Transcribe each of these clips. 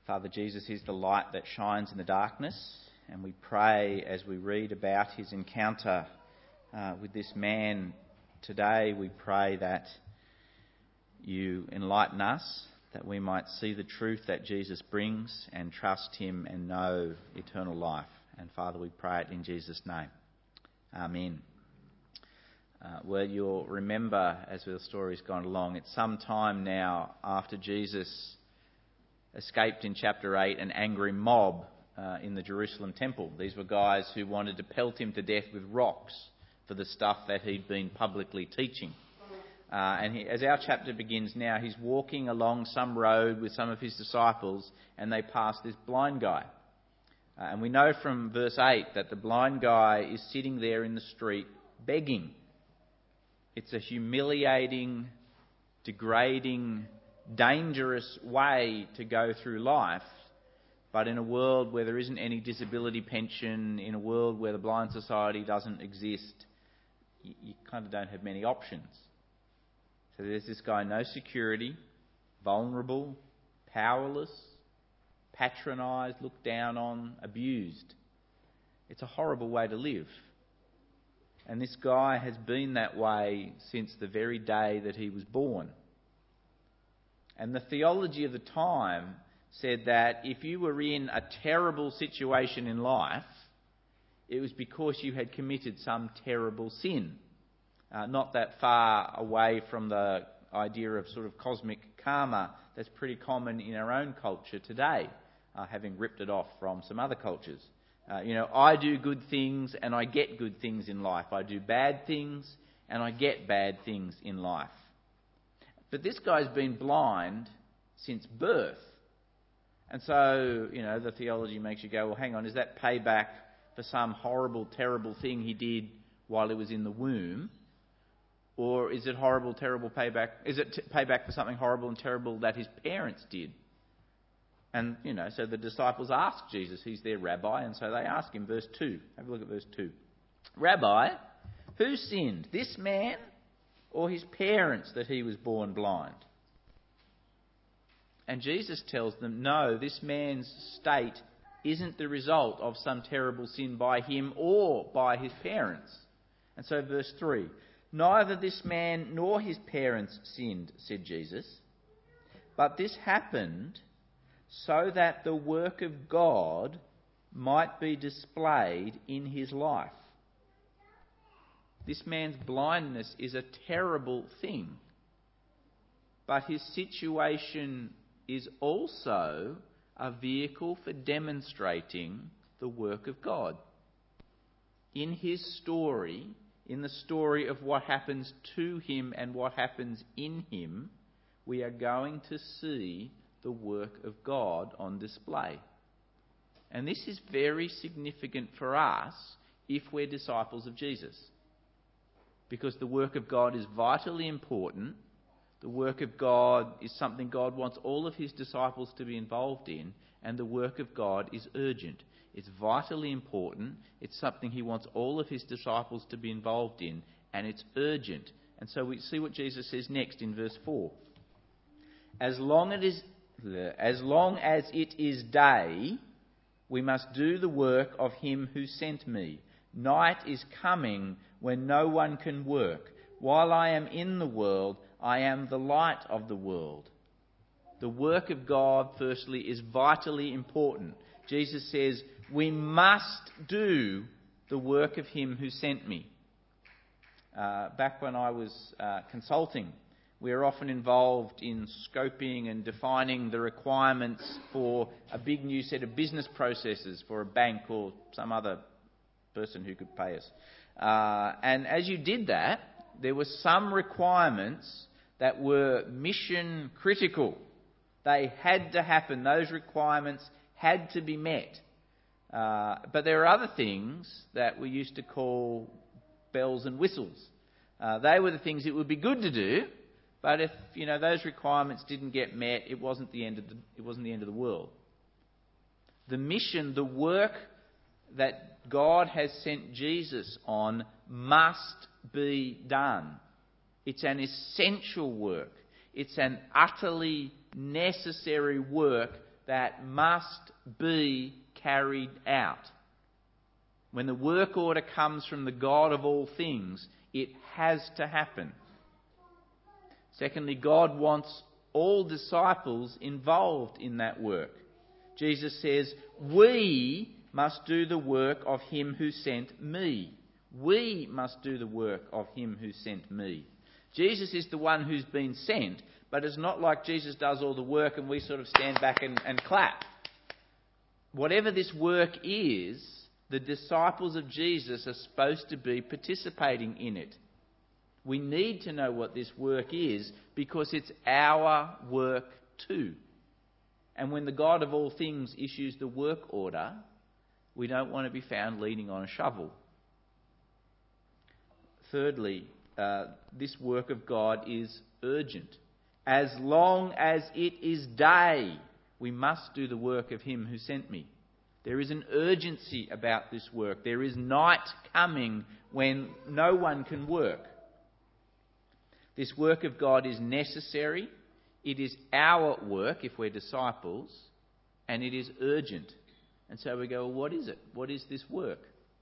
Father, Jesus is the light that shines in the darkness, and we pray as we read about his encounter with this man today, we pray that you enlighten us, that we might see the truth that Jesus brings and trust him and know eternal life. And Father, we pray it in Jesus' name. Amen. Well, you'll remember as the story's gone along, it's some time now after Jesus escaped in chapter 8 an angry mob in the Jerusalem temple. These were guys who wanted to pelt him to death with rocks for the stuff that he'd been publicly teaching. As our chapter begins now, he's walking along some road with some of his disciples, and they pass this blind guy. And we know from verse 8 that the blind guy is sitting there in the street begging. It's a humiliating, degrading, dangerous way to go through life, but in a world where there isn't any disability pension, in a world where the Blind Society doesn't exist, you kind of don't have many options. So there's this guy, no security, vulnerable, powerless, patronised, looked down on, abused. It's a horrible way to live. And this guy has been that way since the very day that he was born. And the theology of the time said that if you were in a terrible situation in life, it was because you had committed some terrible sin. Not that far away from the idea of sort of cosmic karma that's pretty common in our own culture today, having ripped it off from some other cultures. I do good things and I get good things in life. I do bad things and I get bad things in life. But this guy's been blind since birth. And so, the theology makes you go, well, hang on, is that payback for some horrible, terrible thing he did while he was in the womb? Or is it horrible, terrible payback? Is it payback for something horrible and terrible that his parents did? And, so the disciples ask Jesus, he's their rabbi, and so they ask him, verse 2. Have a look at verse 2. Rabbi, who sinned, this man or his parents, that he was born blind? And Jesus tells them, no, this man's state isn't the result of some terrible sin by him or by his parents. And so verse 3, neither this man nor his parents sinned, said Jesus, but this happened so that the work of God might be displayed in his life. This man's blindness is a terrible thing, but his situation is also a vehicle for demonstrating the work of God. In his story, in the story of what happens to him and what happens in him, we are going to see the work of God on display. And this is very significant for us if we're disciples of Jesus. Because the work of God is vitally important. The work of God is something God wants all of his disciples to be involved in, and the work of God is urgent. It's vitally important. It's something he wants all of his disciples to be involved in, and it's urgent. And so we see what Jesus says next in verse 4. As long as it is day, we must do the work of him who sent me. Night is coming when no one can work. While I am in the world, I am the light of the world. The work of God, firstly, is vitally important. Jesus says, we must do the work of him who sent me. Back when I was consulting, we are often involved in scoping and defining the requirements for a big new set of business processes for a bank or some other person who could pay us. And as you did that, there were some requirements that were mission critical. They had to happen. Those requirements had to be met. But there are other things that we used to call bells and whistles. They were the things it would be good to do, but if those requirements didn't get met, it wasn't the end of the world. The mission, the work that God has sent Jesus on, must be done. It's an essential work. It's an utterly necessary work that must be carried out. When the work order comes from the God of all things, it has to happen. Secondly, God wants all disciples involved in that work. Jesus says, we must do the work of him who sent me. We must do the work of him who sent me. Jesus is the one who's been sent, but it's not like Jesus does all the work and we sort of stand back and clap. Whatever this work is, the disciples of Jesus are supposed to be participating in it. We need to know what this work is because it's our work too. And when the God of all things issues the work order, we don't want to be found leaning on a shovel. Thirdly, this work of God is urgent. As long as it is day, we must do the work of him who sent me. There is an urgency about this work. There is night coming when no one can work. This work of God is necessary. It is our work if we're disciples, and it is urgent. And so we go, well, what is it? What is this work?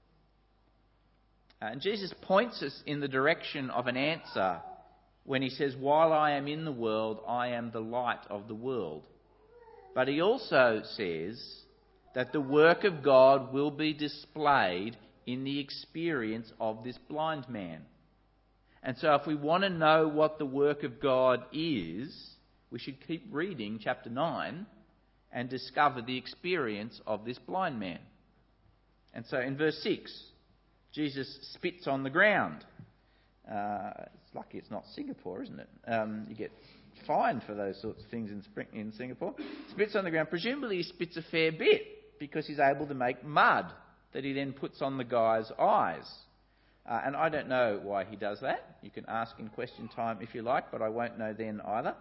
And Jesus points us in the direction of an answer when he says, while I am in the world, I am the light of the world. But he also says that the work of God will be displayed in the experience of this blind man. And so if we want to know what the work of God is, we should keep reading chapter 9 and discover the experience of this blind man. And so in verse 6, Jesus spits on the ground. It's lucky it's not Singapore, isn't it? You get fined for those sorts of things in Singapore. Spits on the ground. Presumably he spits a fair bit because he's able to make mud that he then puts on the guy's eyes. And I don't know why he does that. You can ask in question time if you like, but I won't know then either.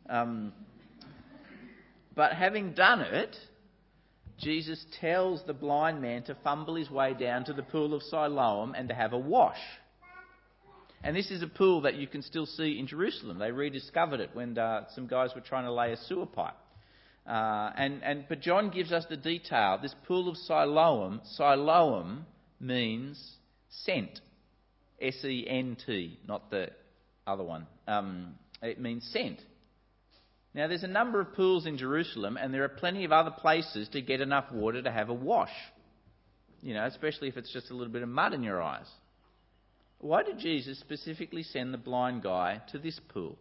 But having done it, Jesus tells the blind man to fumble his way down to the pool of Siloam and to have a wash. And this is a pool that you can still see in Jerusalem. They rediscovered it when some guys were trying to lay a sewer pipe. But John gives us the detail. This pool of Siloam means sent. S-E-N-T, not the other one. It means sent. Now, there's a number of pools in Jerusalem, and there are plenty of other places to get enough water to have a wash. You know, especially if it's just a little bit of mud in your eyes. Why did Jesus specifically send the blind guy to this pool?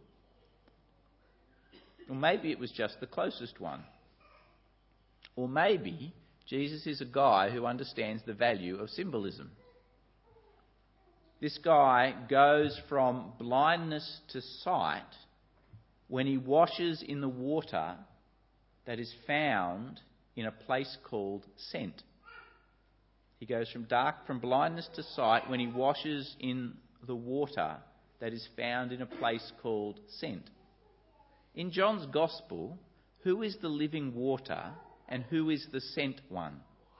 Or maybe it was just the closest one. Or maybe Jesus is a guy who understands the value of symbolism. This guy goes from blindness to sight when he washes in the water that is found in a place called sent. He goes from blindness to sight when he washes in the water that is found in a place called sent. In John's Gospel, who is the living water and who is the sent one?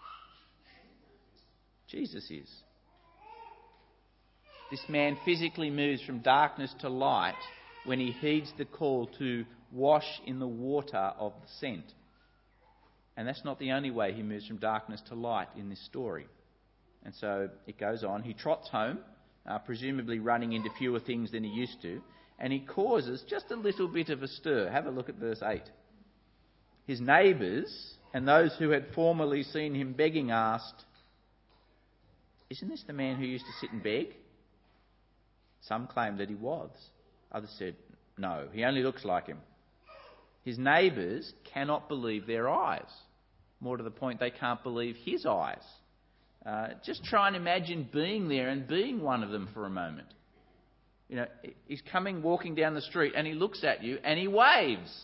Jesus is. This man physically moves from darkness to light when he heeds the call to wash in the water of the sent. And that's not the only way he moves from darkness to light in this story. And so it goes on. He trots home, presumably running into fewer things than he used to, and he causes just a little bit of a stir. Have a look at verse 8. His neighbours and those who had formerly seen him begging asked, "Isn't this the man who used to sit and beg?" Some claimed that he was. Others said, "No, he only looks like him." His neighbours cannot believe their eyes. More to the point, they can't believe his eyes. Just try and imagine being there and being one of them for a moment. You know, he's walking down the street and he looks at you and he waves.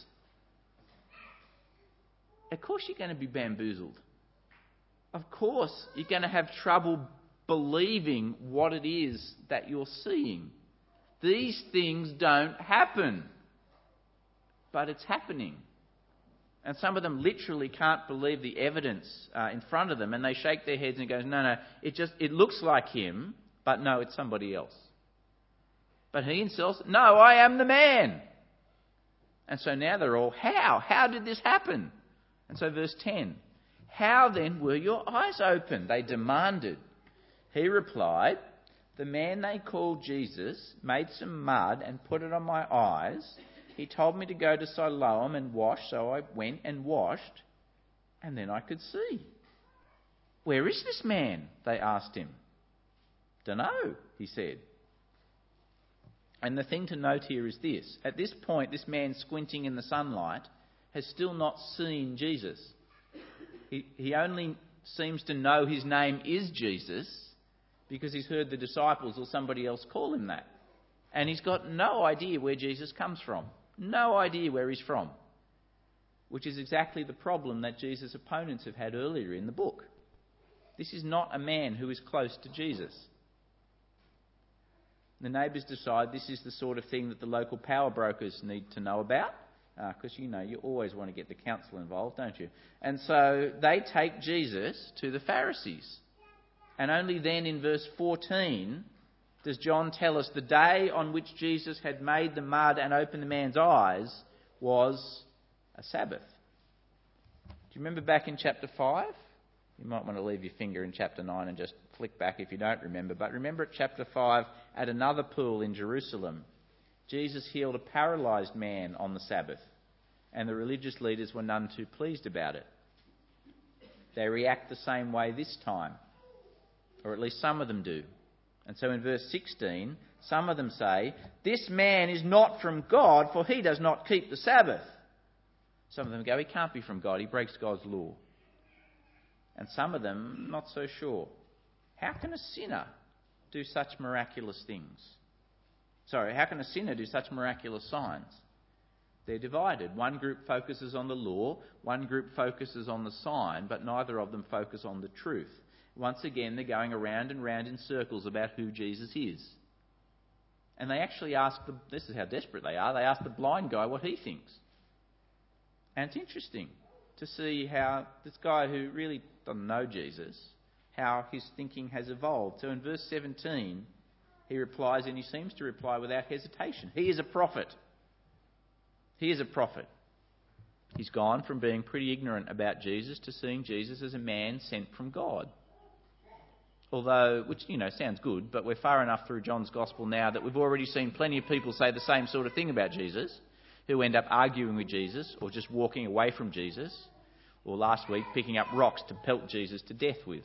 Of course you're going to be bamboozled. Of course you're going to have trouble believing what it is that you're seeing. These things don't happen. But it's happening. And some of them literally can't believe the evidence in front of them, and they shake their heads and go, no, it looks like him, but no, it's somebody else. But he insists, no, I am the man. And so now they're all, how? How did this happen? And so verse 10, how then were your eyes opened? They demanded. He replied, the man they called Jesus made some mud and put it on my eyes. He told me to go to Siloam and wash, so I went and washed, and then I could see. Where is this man? They asked him. Dunno, he said. And the thing to note here is this. At this point, this man squinting in the sunlight has still not seen Jesus. He only seems to know his name is Jesus because he's heard the disciples or somebody else call him that. And he's got no idea where Jesus comes from. No idea where he's from. Which is exactly the problem that Jesus' opponents have had earlier in the book. This is not a man who is close to Jesus. The neighbours decide this is the sort of thing that the local power brokers need to know about. Because, you always want to get the council involved, don't you? And so they take Jesus to the Pharisees. And only then in verse 14 does John tell us the day on which Jesus had made the mud and opened the man's eyes was a Sabbath. Do you remember back in chapter 5? You might want to leave your finger in chapter 9 and just flick back if you don't remember. But remember at chapter 5, at another pool in Jerusalem, Jesus healed a paralysed man on the Sabbath, and the religious leaders were none too pleased about it. They react the same way this time, or at least some of them do. And so in verse 16, some of them say, this man is not from God, for he does not keep the Sabbath. Some of them go, he can't be from God, he breaks God's law. And some of them, not so sure. How can a sinner do such miraculous things? How can a sinner do such miraculous signs? They're divided. One group focuses on the law, one group focuses on the sign, but neither of them focus on the truth. Once again, they're going around and round in circles about who Jesus is. And they actually ask, this is how desperate they are, they ask the blind guy what he thinks. And it's interesting to see how this guy who really doesn't know Jesus, how his thinking has evolved. So in verse 17, he replies, and he seems to reply without hesitation. He is a prophet. He is a prophet. He's gone from being pretty ignorant about Jesus to seeing Jesus as a man sent from God. Although, which, sounds good, but we're far enough through John's Gospel now that we've already seen plenty of people say the same sort of thing about Jesus, who end up arguing with Jesus or just walking away from Jesus, or last week picking up rocks to pelt Jesus to death with.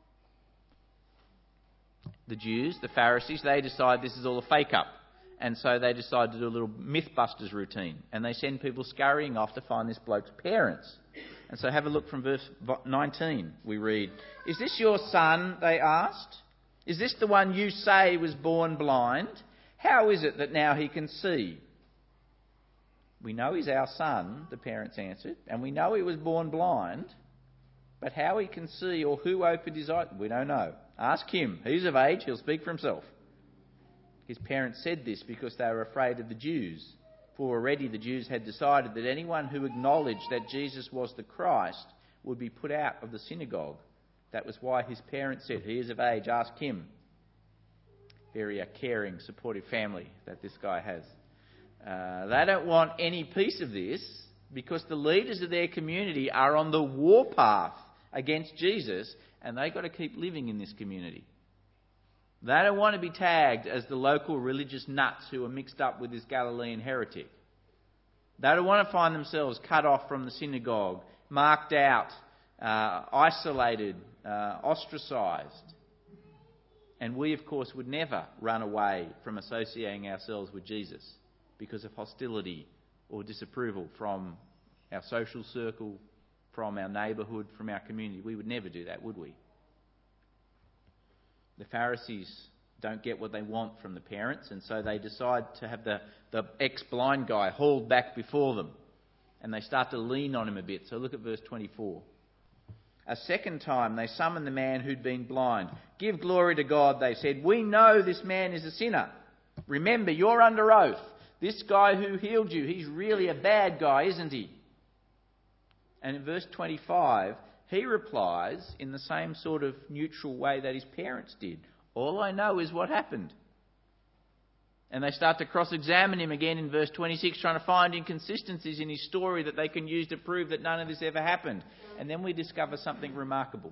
The Jews, the Pharisees, they decide this is all a fake-up. And so they decide to do a little Mythbusters routine. And they send people scurrying off to find this bloke's parents. And so have a look from verse 19. We read, is this your son, they asked? Is this the one you say was born blind? How is it that now he can see? We know he's our son, the parents answered, and we know he was born blind. But how he can see or who opened his eyes, we don't know. Ask him. He's of age, he'll speak for himself. His parents said this because they were afraid of the Jews. For already the Jews had decided that anyone who acknowledged that Jesus was the Christ would be put out of the synagogue. That was why his parents said, he is of age, ask him. Very caring, supportive family that this guy has. They don't want any piece of this because the leaders of their community are on the warpath against Jesus, and they've got to keep living in this community. They don't want to be tagged as the local religious nuts who are mixed up with this Galilean heretic. They don't want to find themselves cut off from the synagogue, marked out, isolated, ostracised. And we, of course, would never run away from associating ourselves with Jesus because of hostility or disapproval from our social circle, from our neighbourhood, from our community. We would never do that, would we? The Pharisees don't get what they want from the parents, and so they decide to have the ex-blind guy hauled back before them. And they start to lean on him a bit. So look at verse 24. A second time they summoned the man who'd been blind. Give glory to God, they said. We know this man is a sinner. Remember, you're under oath. This guy who healed you, he's really a bad guy, isn't he? And in verse 25, he replies in the same sort of neutral way that his parents did. All I know is what happened. And they start to cross-examine him again in verse 26, trying to find inconsistencies in his story that they can use to prove that none of this ever happened. And then we discover something remarkable.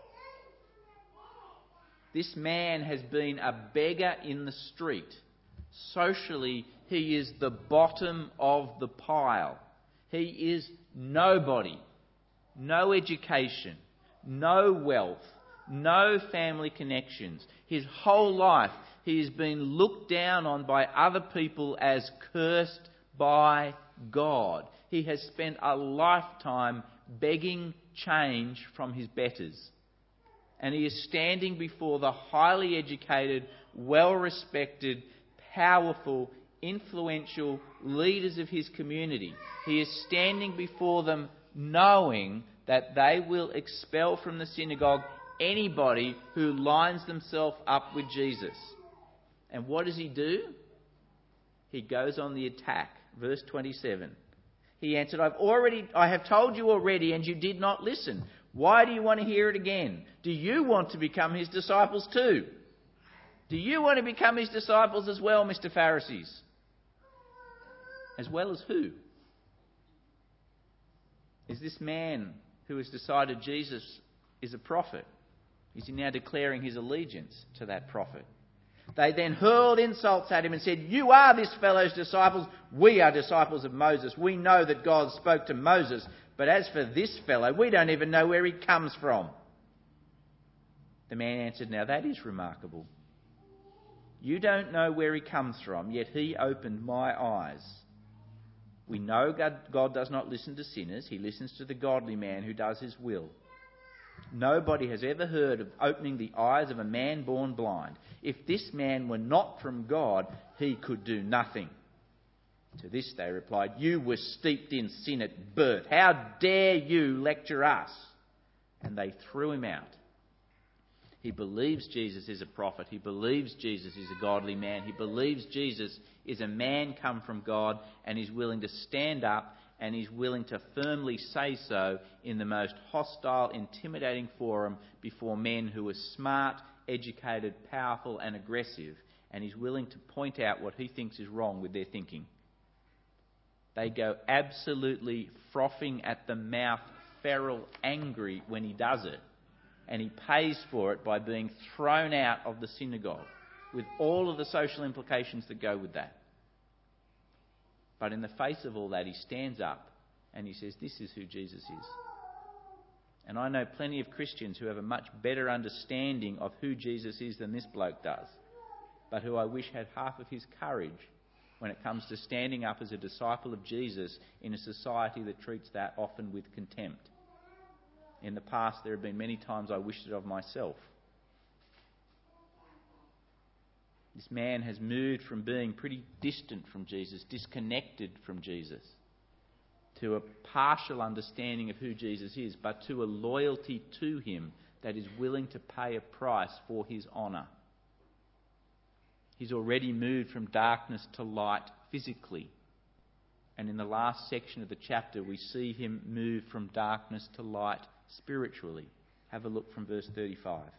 This man has been a beggar in the street. Socially, he is the bottom of the pile. He is nobody. No education, no wealth, no family connections. His whole life he has been looked down on by other people as cursed by God. He has spent a lifetime begging change from his betters. And he is standing before the highly educated, well-respected, powerful, influential leaders of his community. He is standing before them knowing that they will expel from the synagogue anybody who lines themselves up with Jesus. And what does he do? He goes on the attack. Verse 27. He answered, I have told you already, and you did not listen. Why do you want to hear it again? Do you want to become his disciples too? Do you want to become his disciples as well, Mr. Pharisees? As well as who? Is this man who has decided Jesus is a prophet? Is he now declaring his allegiance to that prophet? They then hurled insults at him and said, "You are this fellow's disciples. We are disciples of Moses. We know that God spoke to Moses. But as for this fellow, we don't even know where he comes from." The man answered, "Now that is remarkable. You don't know where he comes from, yet he opened my eyes. We know God does not listen to sinners. He listens to the godly man who does his will. Nobody has ever heard of opening the eyes of a man born blind. If this man were not from God, he could do nothing." To this they replied, "You were steeped in sin at birth. How dare you lecture us?" And they threw him out. He believes Jesus is a prophet. He believes Jesus is a godly man. He believes Jesus is a man come from God, and he's willing to stand up and he's willing to firmly say so in the most hostile, intimidating forum before men who are smart, educated, powerful and aggressive. And he's willing to point out what he thinks is wrong with their thinking. They go absolutely frothing at the mouth, feral, angry when he does it. And he pays for it by being thrown out of the synagogue, with all of the social implications that go with that. But in the face of all that, he stands up and he says, "This is who Jesus is." And I know plenty of Christians who have a much better understanding of who Jesus is than this bloke does, but who I wish had half of his courage when it comes to standing up as a disciple of Jesus in a society that treats that often with contempt. In the past, there have been many times I wished it of myself. This man has moved from being pretty distant from Jesus, disconnected from Jesus, to a partial understanding of who Jesus is, but to a loyalty to him that is willing to pay a price for his honour. He's already moved from darkness to light physically. And in the last section of the chapter, we see him move from darkness to light spiritually. Have a look from verse 35.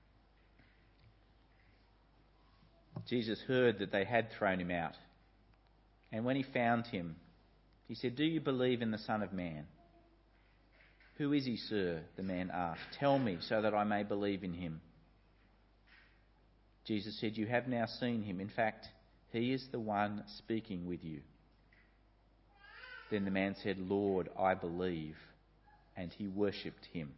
Jesus heard that they had thrown him out. And when he found him, he said, "Do you believe in the Son of Man?" "Who is he, sir?" the man asked. "Tell me, so that I may believe in him." Jesus said, "You have now seen him. In fact, he is the one speaking with you." Then the man said, "Lord, I believe." And he worshipped him.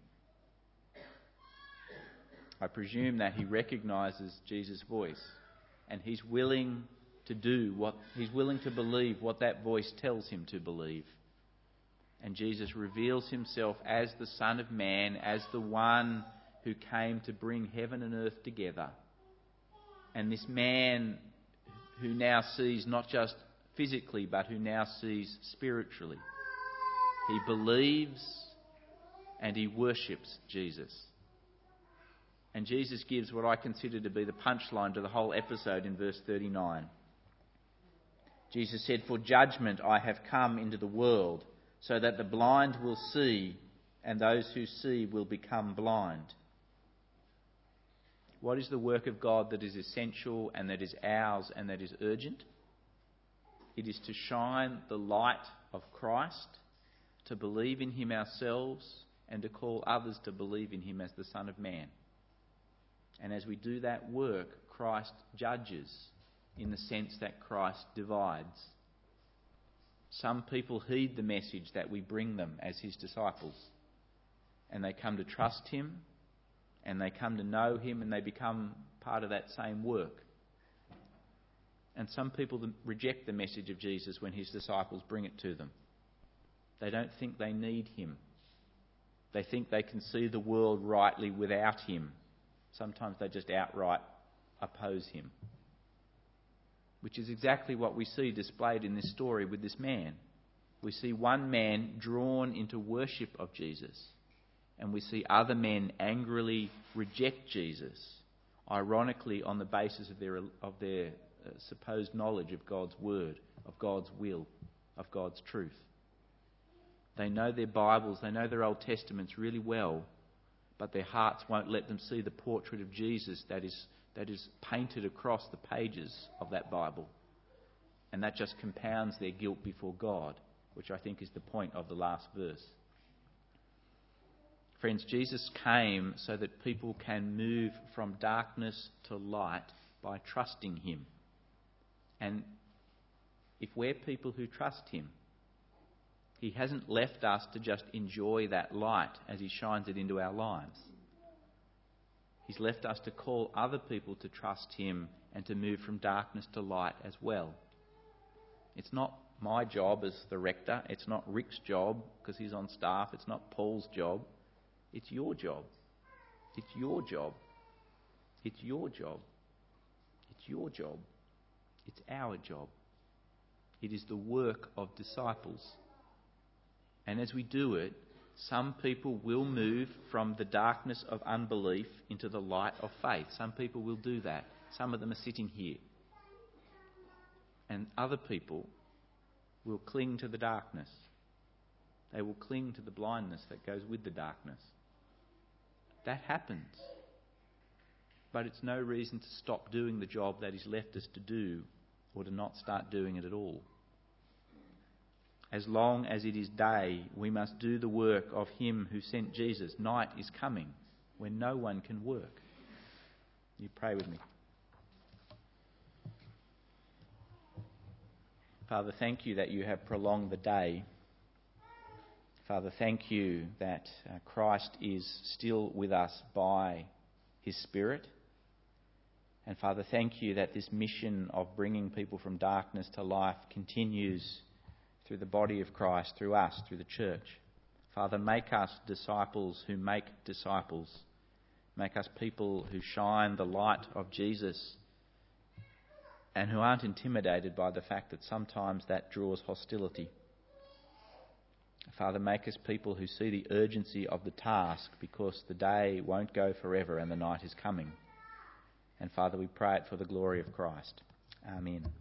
I presume that he recognises Jesus' voice, and he's willing to believe what that voice tells him to believe. And Jesus reveals himself as the Son of Man, as the one who came to bring heaven and earth together. And this man who now sees not just physically, but who now sees spiritually. He believes and he worships Jesus. And Jesus gives what I consider to be the punchline to the whole episode in verse 39. Jesus said, "For judgment I have come into the world, so that the blind will see, and those who see will become blind." What is the work of God that is essential and that is ours and that is urgent? It is to shine the light of Christ, to believe in him ourselves, and to call others to believe in him as the Son of Man. And as we do that work, Christ judges in the sense that Christ divides. Some people heed the message that we bring them as his disciples, and they come to trust him, and they come to know him, and they become part of that same work. And some people reject the message of Jesus when his disciples bring it to them. They don't think they need him. They think they can see the world rightly without him. Sometimes they just outright oppose him. Which is exactly what we see displayed in this story with this man. We see one man drawn into worship of Jesus, and we see other men angrily reject Jesus, ironically on the basis of their supposed knowledge of God's word, of God's will, of God's truth. They know their Bibles, they know their Old Testaments really well, but their hearts won't let them see the portrait of Jesus that is painted across the pages of that Bible. And that just compounds their guilt before God, which I think is the point of the last verse. Friends, Jesus came so that people can move from darkness to light by trusting him. And if we're people who trust him, he hasn't left us to just enjoy that light as he shines it into our lives. He's left us to call other people to trust him and to move from darkness to light as well. It's not my job as the rector. It's not Rick's job because he's on staff. It's not Paul's job. It's your job. It's your job. It's your job. It's your job. It's our job. It is the work of disciples. And as we do it, some people will move from the darkness of unbelief into the light of faith. Some people will do that. Some of them are sitting here. And other people will cling to the darkness. They will cling to the blindness that goes with the darkness. That happens. But it's no reason to stop doing the job that is left us to do, or to not start doing it at all. As long as it is day, we must do the work of him who sent Jesus. Night is coming when no one can work. You pray with me. Father, thank you that you have prolonged the day. Father, thank you that Christ is still with us by his Spirit. And Father, thank you that this mission of bringing people from darkness to life continues through the body of Christ, through us, through the church. Father, make us disciples who make disciples. Make us people who shine the light of Jesus and who aren't intimidated by the fact that sometimes that draws hostility. Father, make us people who see the urgency of the task because the day won't go forever and the night is coming. And Father, we pray it for the glory of Christ. Amen.